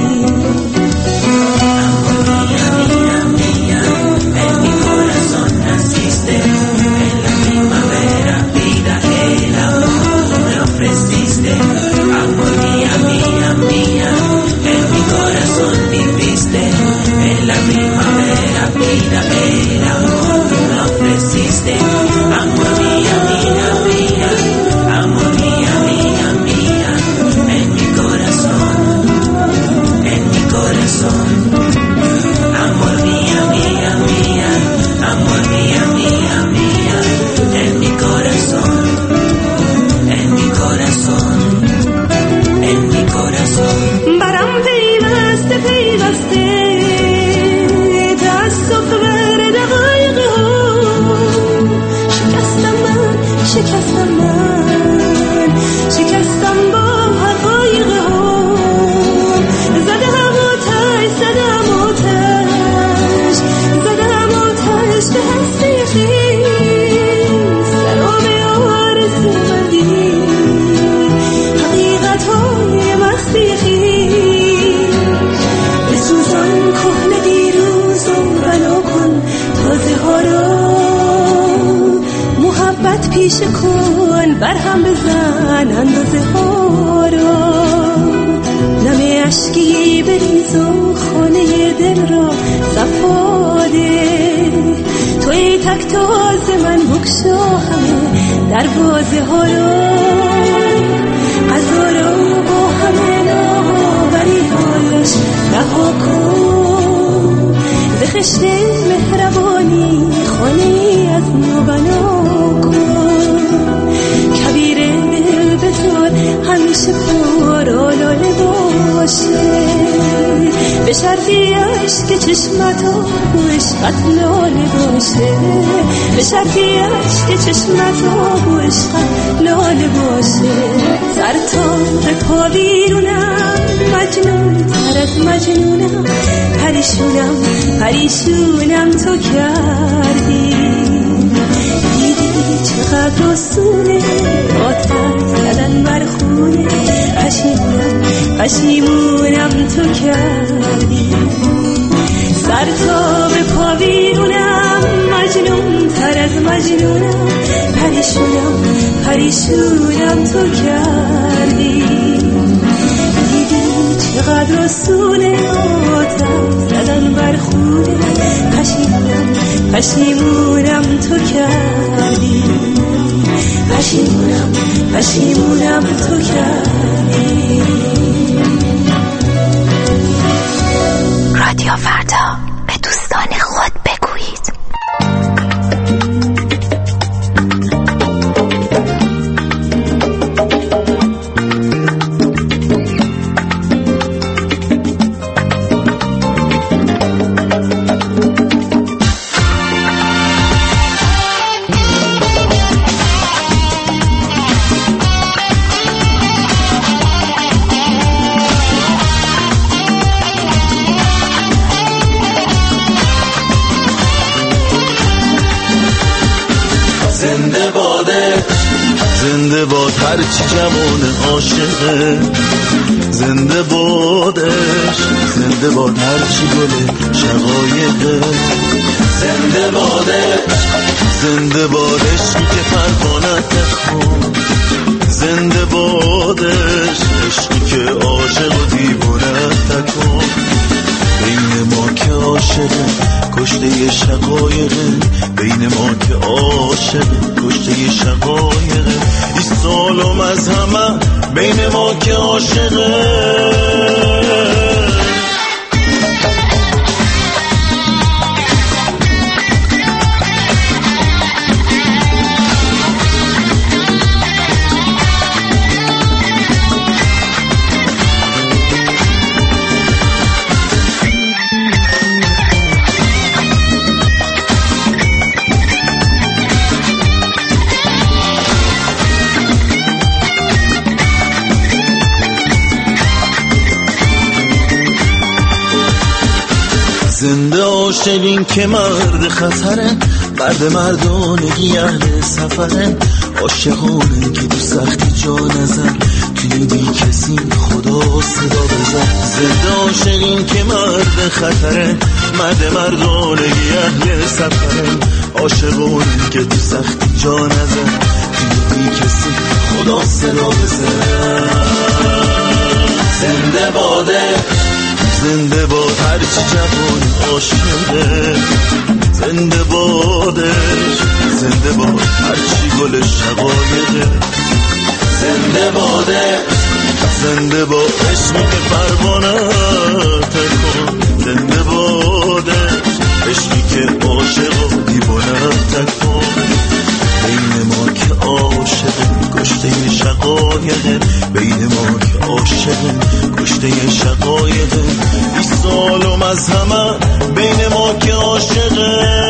Speaker 4: پیش کن برهم بزن اندازه ها را، نم اشکی بریز و خانه دل را صفاده، توی تک تاز من بکشا همه دروازه ها را، غذا را با همه ناوری هایش رها کن، به خشت مهربانی خانه از نو بنا کن، کبیر دل بذار همیشه پر آلاله باشه، به شرطی عشق چشمتا و عشقت لاله باشه، به شرطی عشق چشمتا و عشقت لاله باشه، سر تا به پا بیرونم، مجنون تر از مجنونم، پریشونم تو کردی، دیدی چقدر آسونه آتش زدن بر خونه، پشیمونم تو کردی، سر تا به پا بیرونم، مجنون تر از مجنونم، پریشونم تو کردی، دیدی چقدر آسونه آتش زدن بر خونه، پشیمونم تو کردی، پشیمونم تو کردی.
Speaker 5: یا فردا به دوستان خود بگویید.
Speaker 6: زنده باد هرچی جوان عاشقه، زنده بادش، زنده باد هرچی گل شقایقه، زنده بادش، زنده بادش که پروانه تخون، زنده بادش عشقی که عاشق و دیوانه تکن. بین ما که عاشقه کشته شقایقه، بین ما که عاشقه کشته شقایقه، ای سالم از همه بین ما که عاشقه. زنده عاشقین که مرد خطره، مرد مردانگی اهل سفره، عاشقانه که تو سختی جا نزن، توی بی کسی خدا صدا بزن. زنده عاشقین که مرد خطره، مرد مردانگی اهل سفره، عاشقانه که تو سختی جا نزن، توی بی کسی خدا صدا بزن. زنده باده، زنده باد هرچی جوان عاشقه، زنده بادش، زنده باد هرچی گل شقایقه، زنده بادش، زنده باد عشقی که پروانه تکن، زنده بادش عشقی که عاشق و دیوانه تکن. بین ما که عاشقه کشته شقایقه، بین ما که عاشقه کشته شقایقه، ای سالم از همه بین ما که عاشقه.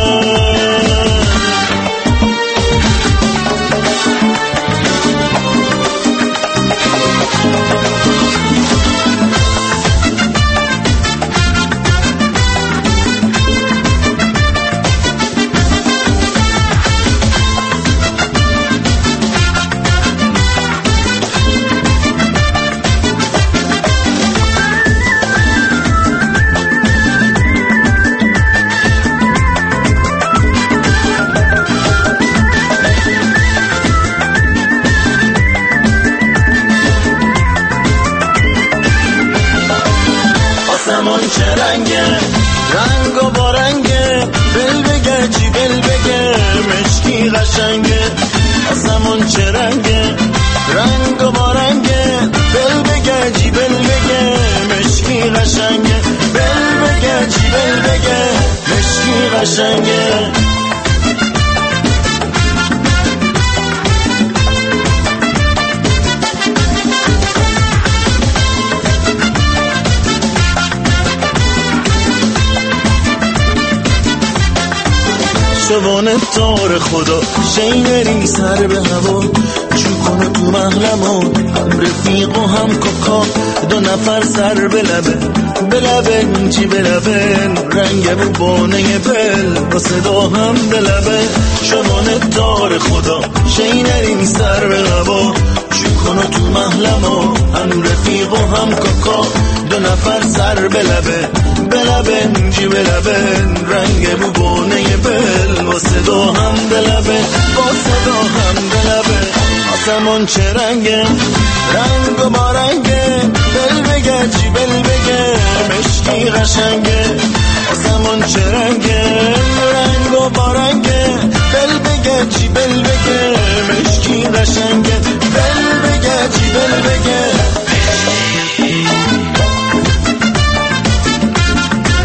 Speaker 6: چه رنگه رنگ و با رنگه، بل بگه چی بل بگه مشکی قشنگه. آسمون چه رنگه رنگ و با رنگه، بل بگه چی بل بگه مشکی قشنگه، بل بگه چی بل بگه مشکی قشنگه. شبانه تار خدا شینری سر به هوا، چون کنه تو محلمون هم رفیق و هم کاکا، دو نفر سر به لبه به لبه چی به لبه، رنگ بوبانه بل با صدا هم به لبه. شبانه تار خدا شینری سر به هوا، چون کنه تو محلمون هم رفیق و هم کاکا، دو نفر سر به لبه به لبه چی به لبه، رنگ بوبانه بل با صدا هم به لبه، با صدا هم به لبه. آسمون چه رنگه رنگ و با رنگه، بل بگه چی بل بگه مشکی قشنگه. آسمون چه رنگه رنگ و با رنگه، بل بگه چی بل بگه مشکی قشنگه، بل بگه چی بل بگه.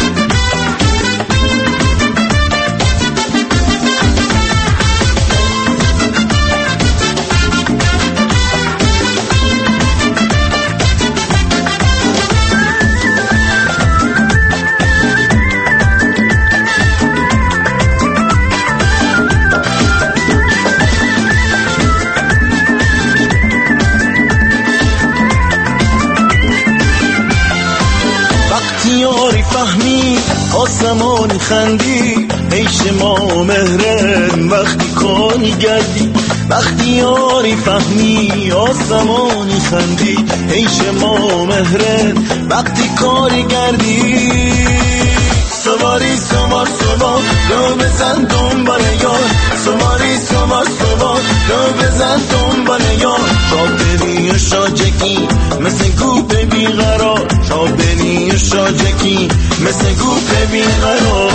Speaker 6: آسمانی خندی عیش ما مهرن وقتی کاری گردی وقتی یاری فهمی آسمانی خندی عیش ما مهرن وقتی کاری گردی سواری سوار سوار رو بزن دنبال یار سواری سوار سوار رو بزن دنبال یار تا ببینی و شاجکی مثل گوپ بیقرار تا ببینی و شاجکی مثل گوپ بیقرار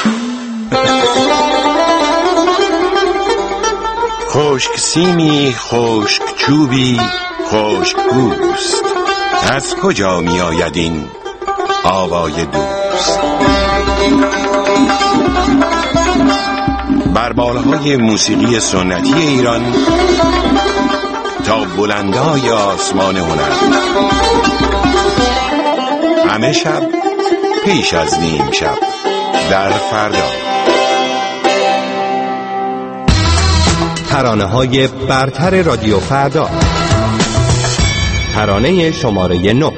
Speaker 8: خشک سیمی خشک چوبی خشک پوست از کجا می آید این آوای دوست بر بالهای موسیقی سنتی ایران تا بلندای آسمان هنر همه شب پیش از نیم شب در فردا
Speaker 10: ترانه‌های برتر رادیو فردا ترانه شماره 9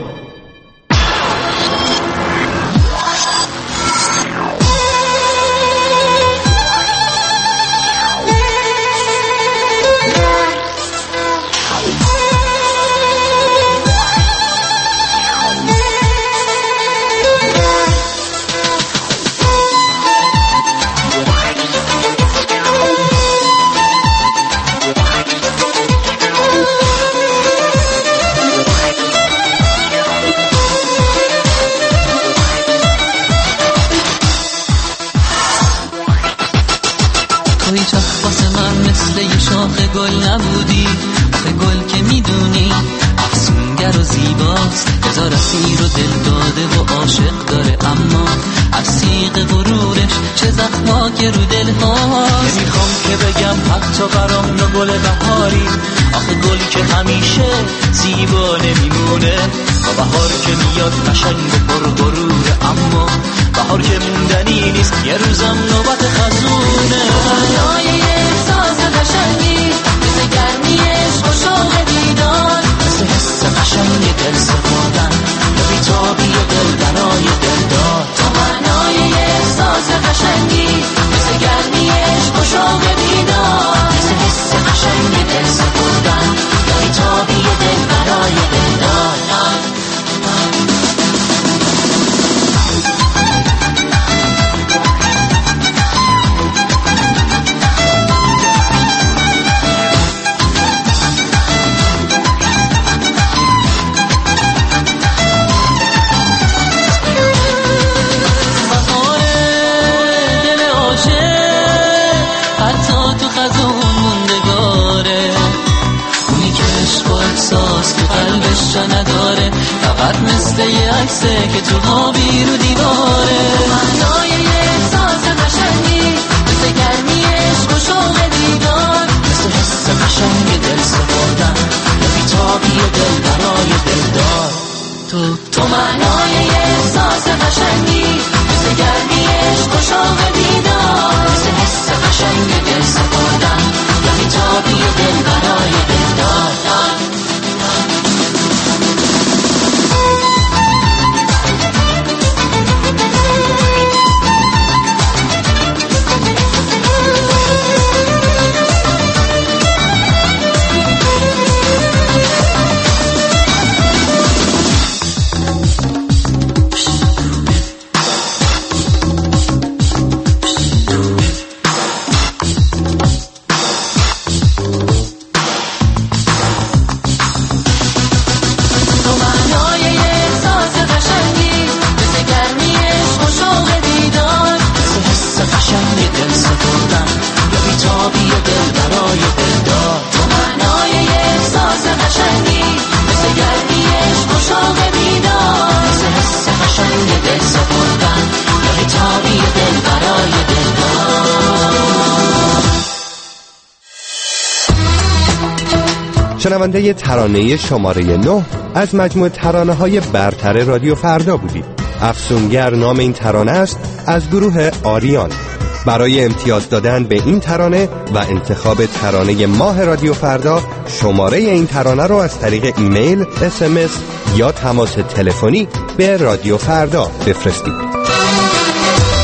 Speaker 10: شنونده ترانه شماره 9 از مجموع ترانه‌های برتر رادیو فردا بودید. افسونگر نام این ترانه است از گروه آریان. برای امتیاز دادن به این ترانه و انتخاب ترانه ماه رادیو فردا شماره این ترانه رو از طریق ایمیل، SMS یا تماس تلفنی به رادیو فردا بفرستید.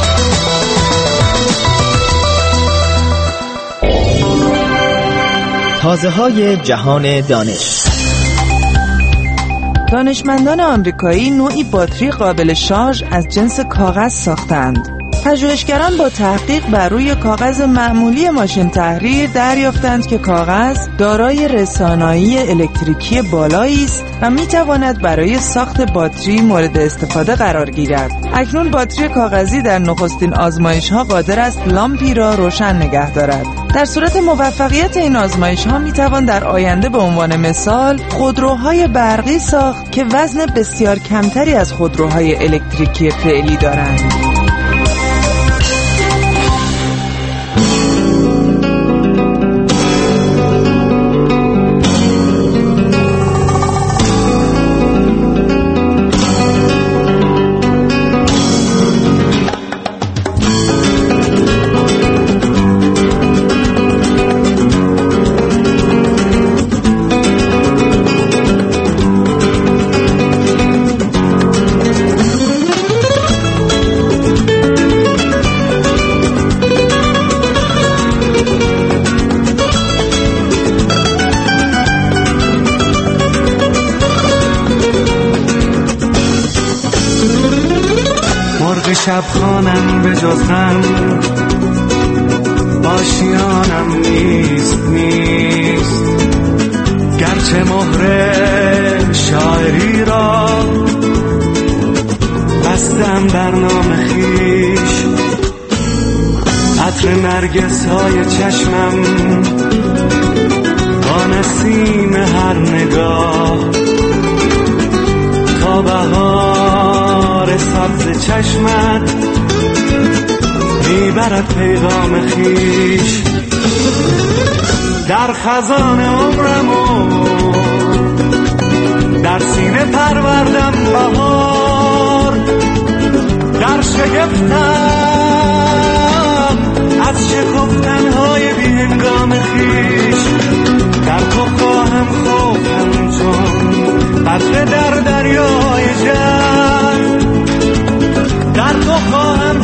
Speaker 11: حوزه‌های جهان دانش.
Speaker 13: دانشمندان آمریکایی نوعی باتری قابل شارژ از جنس کاغذ ساختند. پژوهشگران با تحقیق بر روی کاغذ معمولی ماشین تحریر دریافتند که کاغذ دارای رسانایی الکتریکی بالایی است و میتواند برای ساخت باتری مورد استفاده قرار گیرد. اکنون باتری کاغذی در نخستین آزمایش‌ها قادر است لامپی را روشن نگه دارد. در صورت موفقیت این آزمایش‌ها میتوان در آینده به عنوان مثال خودروهای برقی ساخت که وزن بسیار کمتری از خودروهای الکتریکی فعلی دارند.
Speaker 14: شب خانم به جز غم آشیانم نیست گرچه مهر شاعری را بستم بر نام خویش عطر نرگس های چشمم با نسیم هر نگاه تا بهار سبز چشمت میبرد پیغام خویش در خزان عمرمو در سینه پروردم بهار در شگفتم از شکفتنهای بی هنگام خویش در تو خواهم خوفم چون قطره در دریای جنگ در تو خواهم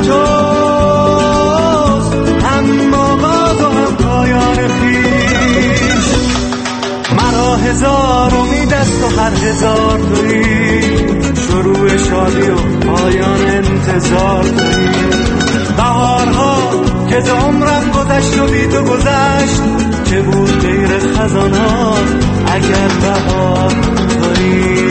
Speaker 14: جز هم آغاز و هم پایان خویش مرا هزار امید است و هر هزار تویی شروع شادی و پایان انتظار تویی بهارها که ز عمرم گذشت و بی تو گذشت چه بود غیر خزانات اگر بهار تویی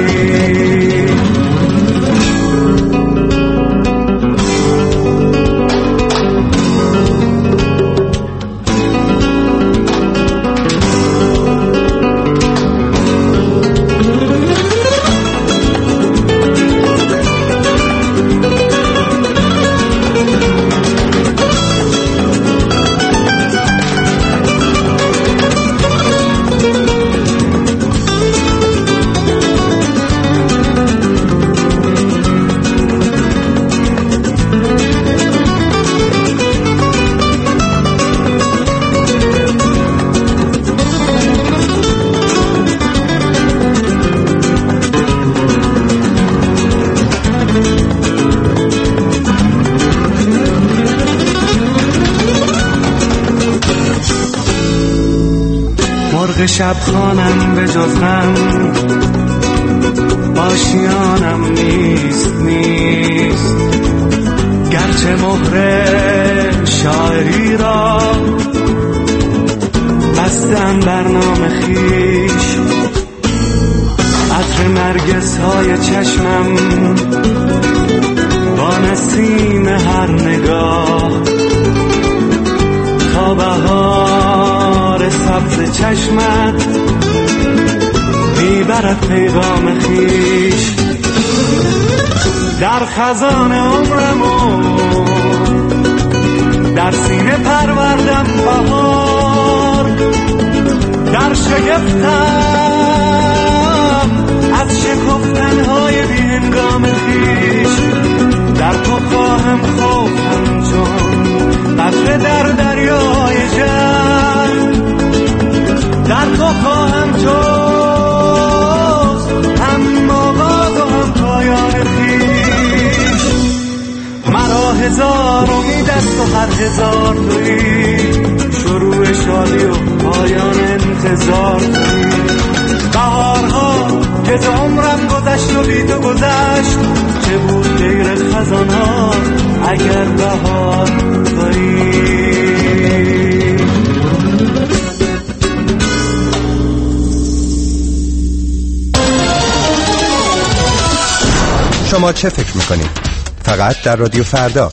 Speaker 14: شب خانم به جز غم آشیانم نیست گرچه مهر شاعری را بستم بر نام خویش عطر نرگس های چشمم با نسیم هر نگاه تا بهار سبز چشمت میبرد پیغام خویش در خزان عمرمو در سینه پروردم بهار در شگفتم از شکفتنهای بی هنگام خویش در تو خواهم خوفم چون قطره در دریای جنگ در تو خواهم جز هم آغاز و هم پایان خویش مرا هزار امید است و هر هزار تویی شروع شادی و پایان
Speaker 10: شما چه فکر میکنید؟ فقط در رادیو فردا.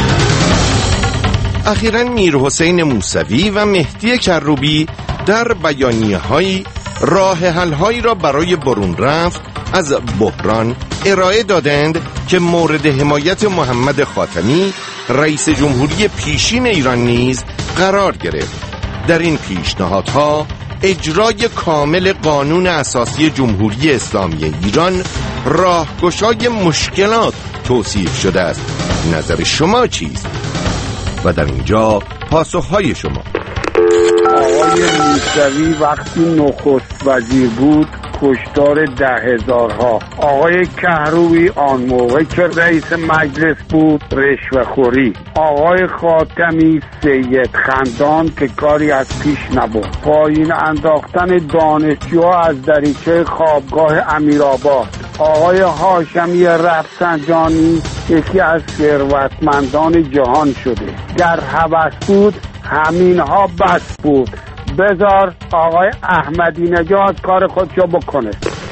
Speaker 2: اخیراً میر حسین موسوی و مهدی کروبی در بیانیه‌های راه حل‌هایی را برای برون رفت از بحران ارائه دادند که مورد حمایت محمد خاتمی رئیس جمهوری پیشین ایران نیز قرار گرفت. در این پیشنهادها اجرای کامل قانون اساسی جمهوری اسلامی ایران راهگشای مشکلات توصیف شده است. نظر شما چیست؟ و در اینجا پاسخهای شما.
Speaker 9: آقای موسوی وقتی نخست وزیر بود کشتار 10,000ها. آقای کهروی آن موقع که رئیس مجلس بود رشوه‌خوری. آقای خاتمی سید خندان که کاری از پیش نبرد. پایین انداختن دانشجوها از دریچه خوابگاه امیرآباد. آقای هاشمی رفسنجانی یکی از ثروتمندان جهان شده. گر هوس بود همینها بس بود. بذار آقای احمدی نژاد کار خودشو بکنه.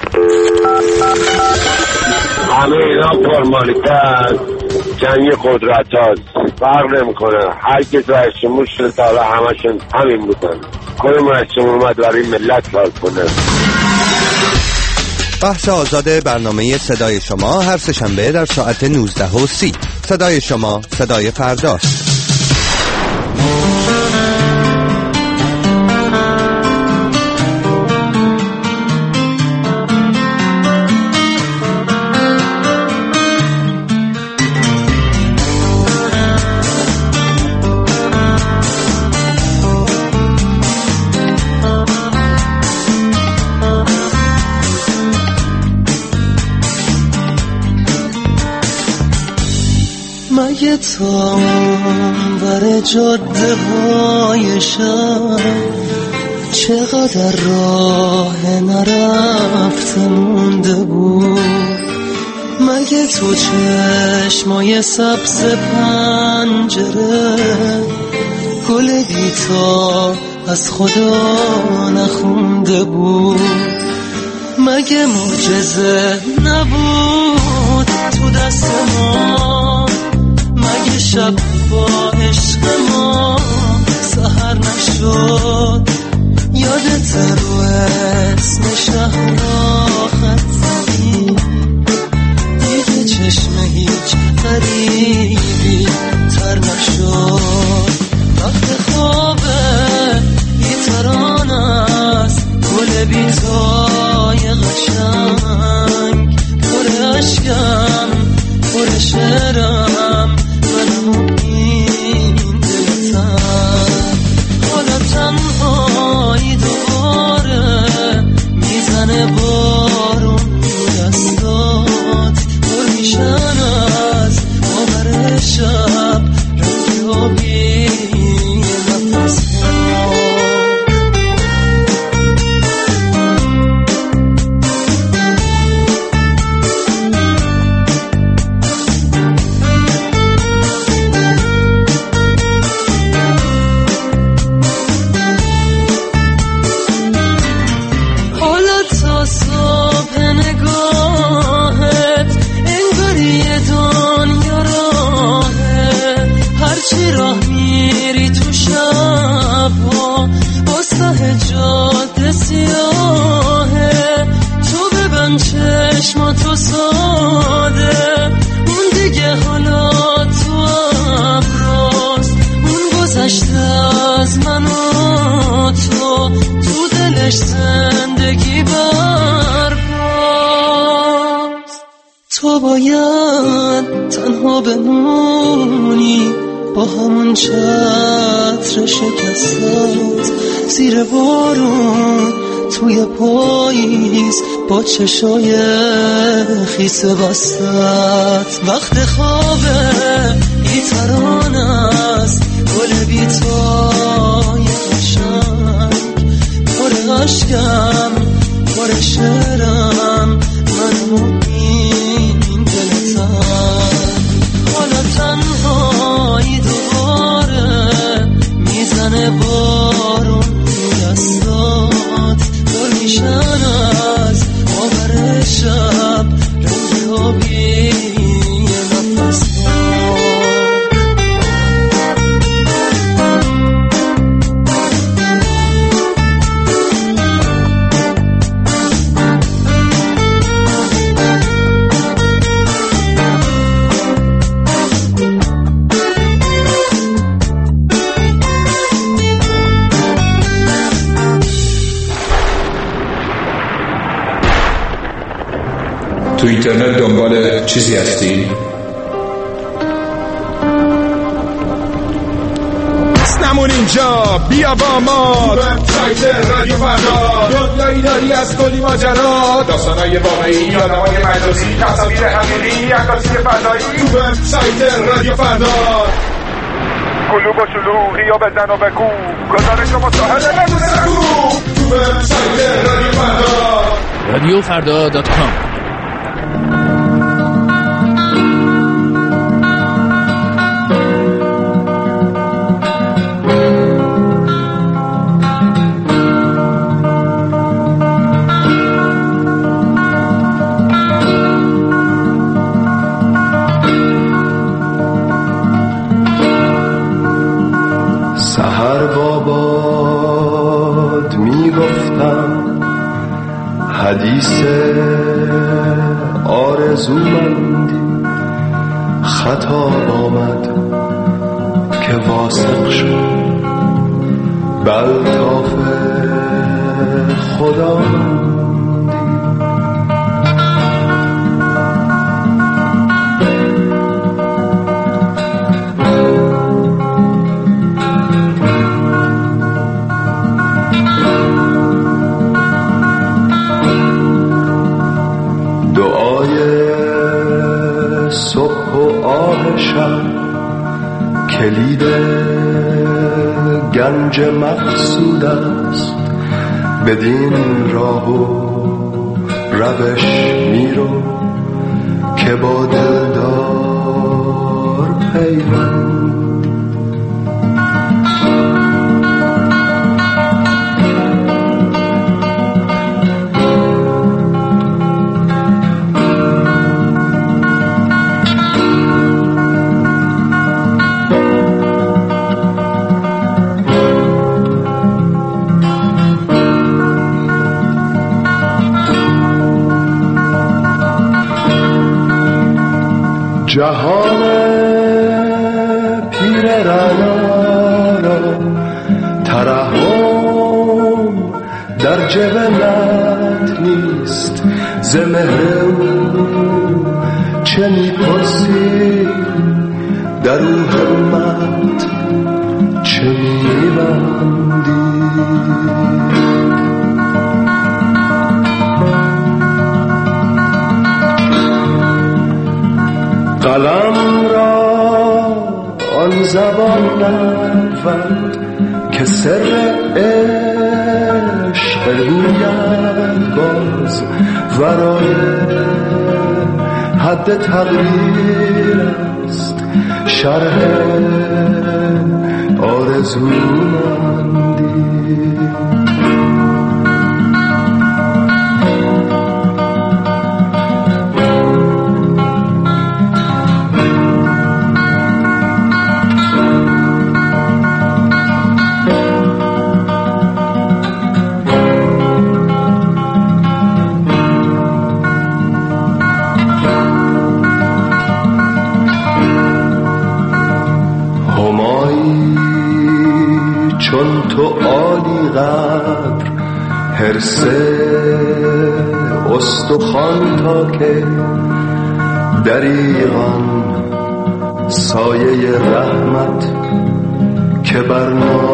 Speaker 16: همه اینا فرمالیته است، جنگ قدرت هاست، فرق نمیکنه. هر کس رئیس جمهور شده تا حالا همشون همین بودن. کدوم رئیس جمهور اومد برای ملت کار کنه؟
Speaker 10: بحث آزاد برنامه صدای شما هر سه‌شنبه در ساعت 19:30. صدای شما، صدای فرداست.
Speaker 6: مگه تا بر جاده های شهر چقدر راه نرفته مونده بود؟ مگه تو چشمای سبز پنجره گل بیتا از خدا نخونده بود؟ مگه معجزه نبود تو دست ما؟ مگه شب با عشق ما سحر نشد؟ یادت رو اسم شهر خط زدی دیگه چشم هیچ غریبی تر نشد؟ وقت خوابه بیتران است گل بیتای قشنگ پر عشقم پر شعرم منم این دلتم. حالا تنهایی دوباره میزنه بارون دستات پر میشن از باور شب رنگ آبی نفس تو ساده اون دیگه حالا تو ابراست اون گذشته از من و تو دلش زندگی برپاست. تو باید تنها بمونی با همون چتر شکستت زیر بارون توی پاییز با چشای خیس بستت. وقت خوابه بیتران است گل بیتای قشنگ پر عشقم پر شعرم من این دلتم. حالا تنهایی دوباره میزنه بارون دستات پر میشن از باور شب رنگ آبی
Speaker 12: تو اینترنت دنبال چیزی هستی؟
Speaker 15: نمون اینجا بیا با ما وبسایت رادیو فردا، دنیایی داری از کلی ماجرا، داستانای واقعی، آدمای مجازی، تصاویر حقیقی، عکاسی فضایی. تو وبسایت رادیو فردا کلوب و شلوغی و بزن و بگو، گزارش و مصاحبه بگو. تو وبسایت رادیو فردا
Speaker 17: radioffarda.com.
Speaker 24: سحر باباد میگفتم حدیث آرزومندی، خطاب آمد که واثق شد بالطاف خدا. کلید گنج مقصود است، بدین راه و روش میرو که با دلدار پیوند. جهان پیر رعنا را ترحم در جبلت نیست، ز مهر او چه می‌پرسی، در او همت چه می‌بندی. قلم را آن زبان نبود که سر عشق گوید باز، ورای حد تقدیر است شرح آرزومندی. چون تو عالی قدر، حرص استخوان تا که دریغان سایه رحمت که بر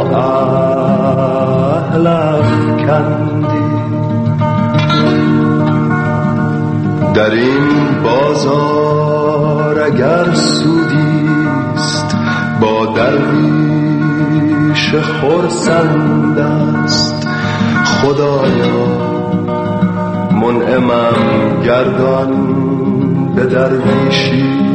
Speaker 24: نااهل افکندی. در این بازار اگر سودیست با درویش خرسند است، خدایا منعمم گردان به درویشی